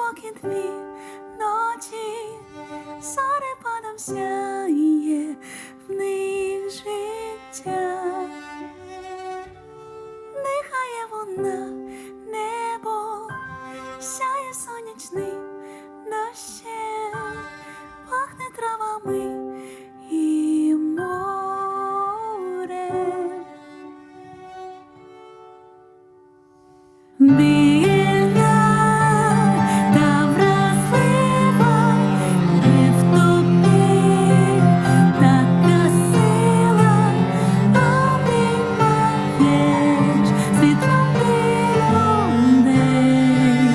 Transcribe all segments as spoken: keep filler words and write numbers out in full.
глибокі дві ночі, зорепадом сяє в них життя. Дихає вона, небо сяє сонячним дощем, пахне травами і морем. Біля та вразлива, і в тобі така сила, обіймаєш світлом людей.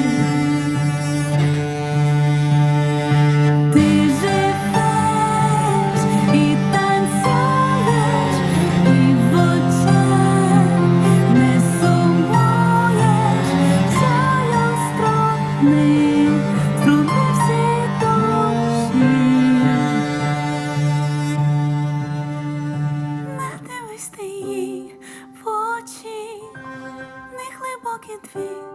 Ти живеш і танцюєш, і в очах не сумуєш, сяє струни, струни всі душі. Не дивись ти їй в очі, в них глибокі дві